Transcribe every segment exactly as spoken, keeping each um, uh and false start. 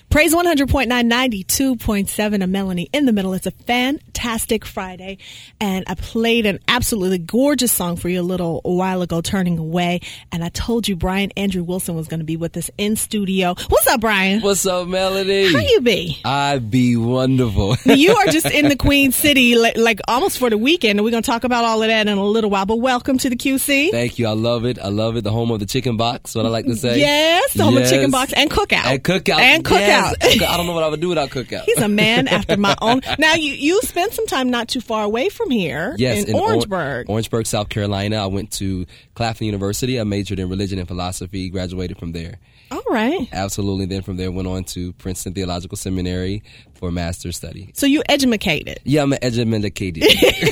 Praise one hundred point nine, ninety-two point seven, a Melanie in the middle. It's a fantastic Friday, and I played an absolutely gorgeous song for you a little while ago, Turning Away, and I told you Brian Andrew Wilson was going to be with us in studio. What's up, Brian? What's up, Melody? How you be? I be wonderful. You are just in the Queen City, like, like almost for the weekend, and we're going to talk about all of that in a little while, but welcome to the Q C. Thank you. I love it. I love it. The home of the chicken box, what I like to say. Yes, the home yes. of chicken box and cookout. And cookout. And cookout. Yes. I don't know what I would do without cookout. He's a man after my own. Now, you, you spent some time not too far away from here yes, in, in Orangeburg. Or- Orangeburg, South Carolina. I went to Claflin University. I majored in religion and philosophy, graduated from there. All right. Absolutely. Then from there, went on to Princeton Theological Seminary for master's study. So you edumacated. Yeah, I'm an edumacated.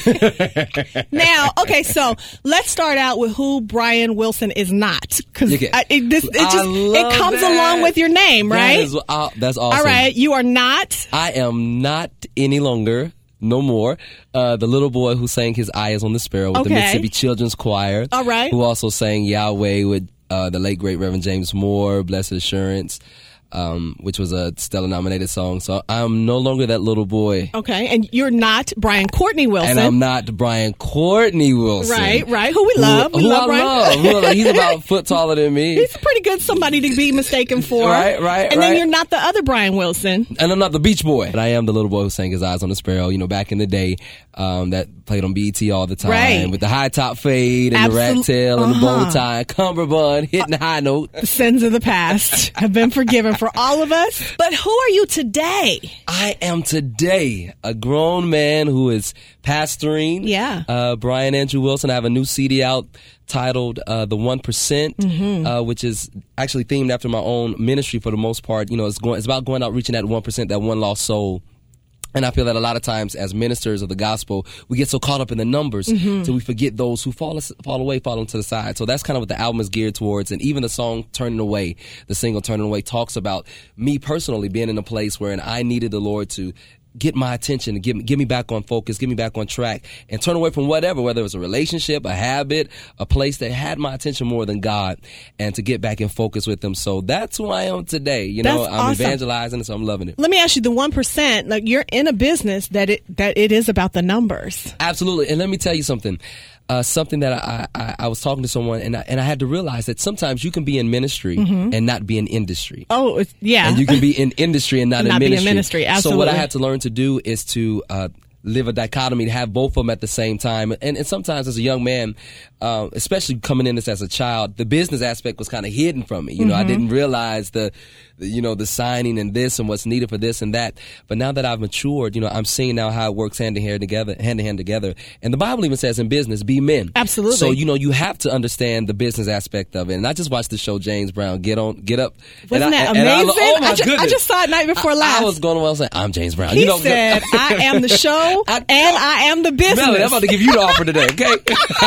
Now, okay, so let's start out with who Brian Wilson is not. Because it, it, this, it, just, it comes that. along with your name, right? That is, uh, that's awesome. All right, you are not. I am not any longer. No more. Uh, the little boy who sang his Eye is on the Sparrow with okay. the Mississippi Children's Choir. All right. Who also sang Yahweh with uh, the late, great Reverend James Moore, Blessed Assurance, um, which was a Stellar nominated song. So I'm no longer that little boy. Okay. And you're not Brian Courtney Wilson. And I'm not Brian Courtney Wilson. Right, right. Who we love. Who, we who love I Brian. love. Who I love. He's about a foot taller than me. He's a pretty good somebody to be mistaken for. Right, right, And right. then you're not the other Brian Wilson. And I'm not the Beach Boy. And I am the little boy who sang his Eyes on the Sparrow, you know, back in the day, um, that played on B E T all the time. Right. With the high top fade and Absol- the rat tail and uh-huh. the bow tie, cummerbund, hitting the high note. The sins of the past have been forgiven for all of us. But who are you today? I am today a grown man who is pastoring. Yeah. Uh, Brian Andrew Wilson. I have a new C D out titled uh, The One Percent, mm-hmm. uh, which is actually themed after my own ministry for the most part. You know, it's going, it's about going out reaching that one percent, that one lost soul. And I feel that a lot of times as ministers of the gospel, we get so caught up in the numbers mm-hmm. so we forget those who fall fall away, fall to the side. So that's kind of what the album is geared towards. And even the song Turning Away, the single Turning Away, talks about me personally being in a place where I needed the Lord to get my attention and get, get me back on focus, get me back on track, and turn away from whatever, whether it was a relationship, a habit, a place that had my attention more than God, and to get back in focus with Him. So that's who I am today. You know, That's I'm awesome. evangelizing, so I'm loving it. Let me ask you, the one percent, like you're in a business that it that it is about the numbers. Absolutely. And let me tell you something. Uh, something that I, I, I was talking to someone, and I, and I had to realize that sometimes you can be in ministry mm-hmm. and not be in industry. Oh, it's, yeah. And you can be in industry and not, not in ministry. Be in ministry. Absolutely. So what I had to learn to do is to uh, live a dichotomy, to have both of them at the same time. And, and sometimes as a young man, uh, especially coming in this as a child, the business aspect was kind of hidden from me. You know, mm-hmm. I didn't realize the, the, you know, the signing and this and what's needed for this and that. But now that I've matured, you know, I'm seeing now how it works hand in hand together, hand in hand together. And the Bible even says in business, be men. Absolutely. So, you know, you have to understand the business aspect of it. And I just watched the show James Brown, Get On, Get Up. Wasn't and that I, amazing? And I, oh my I, ju- goodness. I just saw it night before I, last. I was going around saying, I'm James Brown. He you know, said, I am the show I, and I am the business. Melody, I'm about to give you the offer today, okay? I love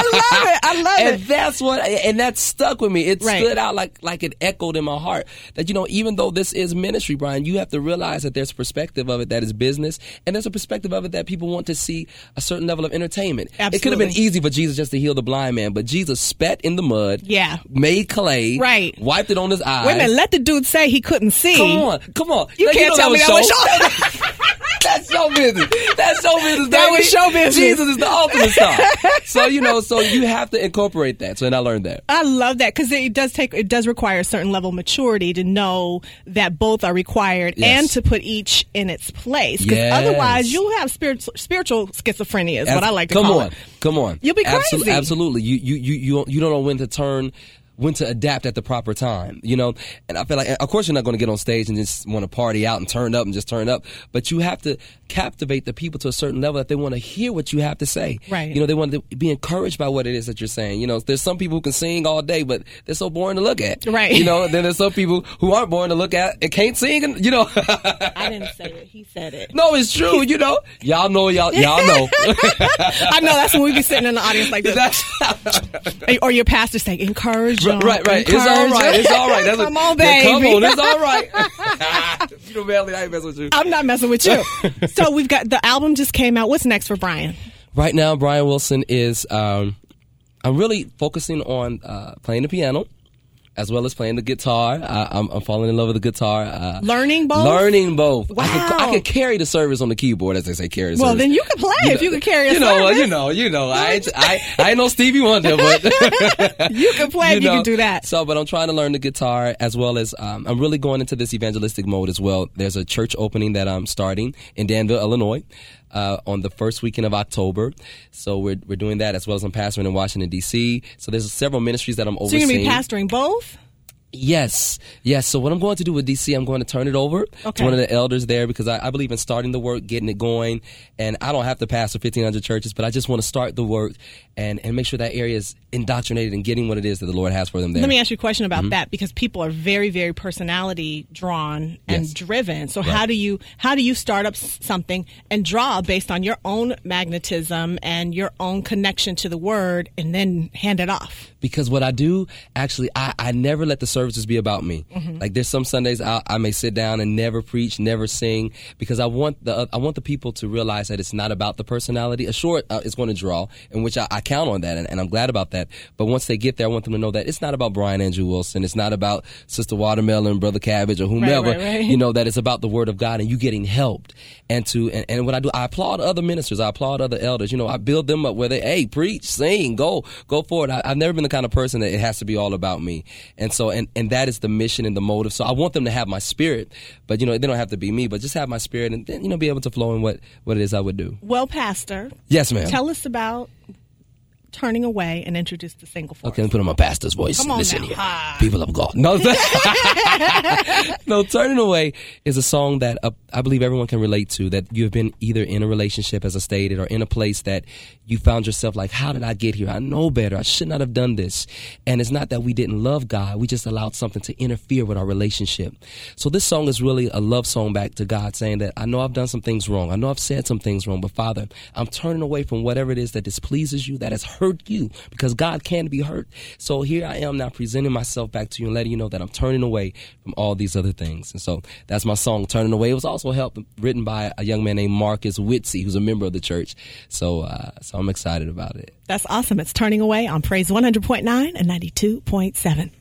it. I love and it. that's what, and that stuck with me. It Right. stood out like like it echoed in my heart. That, you know, even though this is ministry, Brian, you have to realize that there's a perspective of it that is business, and there's a perspective of it that people want to see a certain level of entertainment. Absolutely. It could have been easy for Jesus just to heal the blind man, but Jesus spat in the mud, Yeah. made clay, Right. wiped it on his eyes. Wait a minute. Let the dude say he couldn't see. Come on, come on. You Now, can't know tell me that was show. That's show business. That's show business. That baby. was show business. Jesus is the ultimate star. So, you know, so you have to incorporate that. So, and I learned that. I love that because it does take it does require a certain level of maturity to know that both are required Yes. and to put each in its place. Because Yes. otherwise, you'll have spiritual spiritual schizophrenia. Is what I like to come call on, it. Come on. You'll be Absol- crazy. Absolutely. You, you, you, you, you don't know when to turn. When to adapt at the proper time, you know? And I feel like, of course, you're not going to get on stage and just want to party out and turn up and just turn up, but you have to captivate the people to a certain level that they want to hear what you have to say. Right. You know, they want to be encouraged by what it is that you're saying. You know, there's some people who can sing all day, but they're so boring to look at. Right. You know, then there's some people who aren't boring to look at and can't sing, and, you know. I didn't say it. He said it. No, it's true, you know. Y'all know, y'all, y'all know. I know that's when we be sitting in the audience like this. Or your pastor saying, encourage them. Right, right. Encourage it's all right. them. It's all right. That's Come a, on, baby. Come on. It's all right. You know, Melly, I ain't messing with you. I'm not messing with you. So we've got the album just came out. What's next for Brian? Right now, Brian Wilson is, um, I'm really focusing on uh, playing the piano, as well as playing the guitar. I, I'm, I'm falling in love with the guitar. Uh, learning both? Learning both. Wow. I could, I could carry the service on the keyboard, as they say, carry the well, service. then you can play you if know, you can carry a you know, service. You know, you know. I, ain't, I, I ain't no Stevie Wonder, but you can play you if you know, can do that. So, but I'm trying to learn the guitar, as well as um, I'm really going into this evangelistic mode as well. There's a church opening that I'm starting in Danville, Illinois. Uh, on the first weekend of October. So we're we're doing that, as well as I'm pastoring in Washington, D C. So there's several ministries that I'm overseeing. So you're going to be pastoring both? Yes. Yes. So what I'm going to do with D C, I'm going to turn it over okay. to one of the elders there, because I, I believe in starting the work, getting it going. And I don't have to pastor fifteen hundred churches, but I just want to start the work and, and make sure that area is indoctrinated and getting what it is that the Lord has for them there. Let me ask you a question about mm-hmm. that, because people are very, very personality drawn and yes. driven. So right. how do you how do you start up something and draw based on your own magnetism and your own connection to the Word, and then hand it off? Because what I do, actually, I, I never let the services be about me. Mm-hmm. Like there's some Sundays I, I may sit down and never preach, never sing, because I want the I want the people to realize that it's not about the personality. Sure, uh, it's going to draw, in which I, I count on that, and, and I'm glad about that. But once they get there, I want them to know that it's not about Brian Andrew Wilson. It's not about Sister Watermelon, Brother Cabbage, or whomever. Right, right, right. You know, that it's about the Word of God and you getting helped. And to and, and what I do, I applaud other ministers. I applaud other elders. You know, I build them up where they, hey, preach, sing, go, go forward. I, I've never been the kind of person that it has to be all about me. And so, and, and that is the mission and the motive. So I want them to have my spirit, but, you know, they don't have to be me, but just have my spirit and then, you know, be able to flow in what, what it is I would do. Well, Pastor. Yes, ma'am. Tell us about Turning Away and introduce the single for Okay, us. let me put on my pastor's voice. Come on Listen now. here. Hi. People of God. No, no, Turning Away is a song that uh, I believe everyone can relate to, that you've been either in a relationship, as I stated, or in a place that you found yourself like, how did I get here? I know better. I should not have done this. And it's not that we didn't love God. We just allowed something to interfere with our relationship. So this song is really a love song back to God, saying that I know I've done some things wrong. I know I've said some things wrong, but Father, I'm turning away from whatever it is that displeases you, that has hurt you, because God can be hurt. So here I am now presenting myself back to you and letting you know that I'm turning away from all these other things. And so that's my song, Turning Away. It was also helped, written by a young man named Marcus Whitsey, who's a member of the church. So, uh, so I'm excited about it. That's awesome. It's Turning Away on Praise one hundred point nine and ninety-two point seven.